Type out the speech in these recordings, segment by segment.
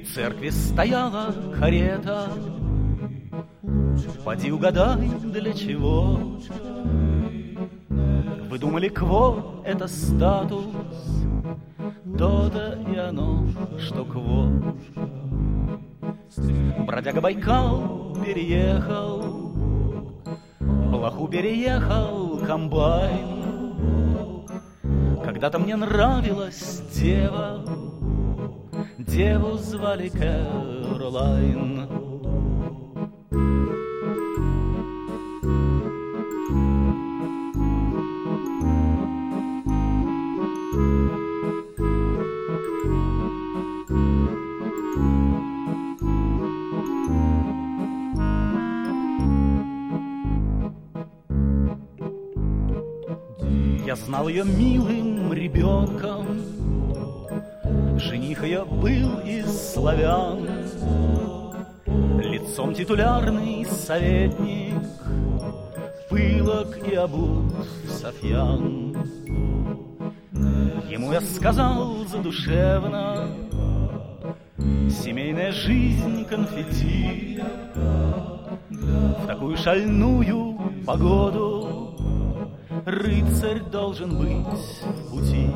церкви стояла карета. Поди угадай, для чего. Вы думали, кво — это статус, то-то и оно, что кво. Бродяга Байкал переехал, плоху переехал комбайн. Когда-то мне нравилась дева, деву звали Кэролайн. Я знал ее милым ребенком, жених ее был из славян, лицом титулярный советник, пылок и обут софьян. Ему я сказал задушевно: семейная жизнь конфетти. В такую шальную погоду рыцарь должен быть в пути.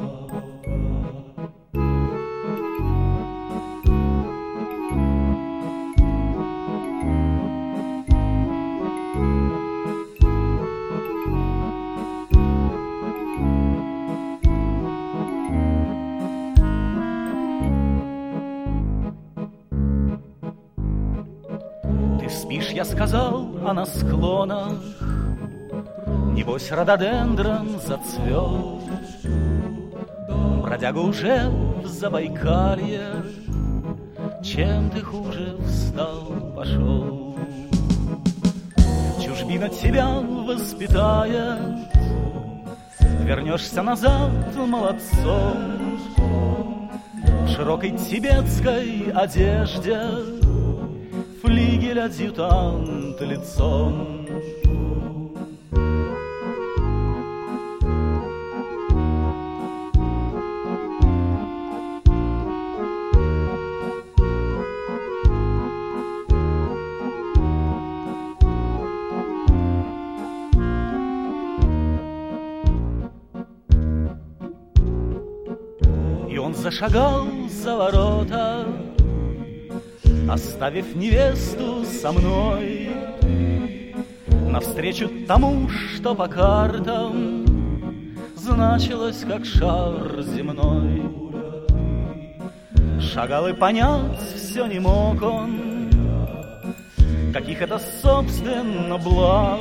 Ты спишь, я сказал, а на склонах небось рододендрон зацвел. Бродяга уже в Забайкалье, чем ты хуже встал, пошел. Чужбина тебя воспитает, вернешься назад молодцом. В широкой тибетской одежде флигель-адъютант лицом. И он зашагал за ворота, оставив невесту со мной, навстречу тому, что по картам значилось, как шар земной. Шагал и понять все не мог он, каких это, собственно, благ.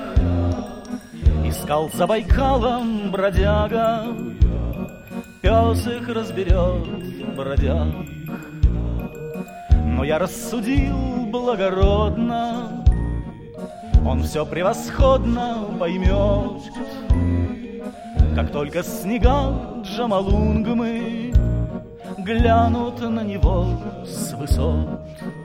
Искал за Байкалом бродяга, пес их разберет, бродяг. Но я рассудил благородно, он все превосходно поймет, как только снега Джомолунгмы глянут на него с высот.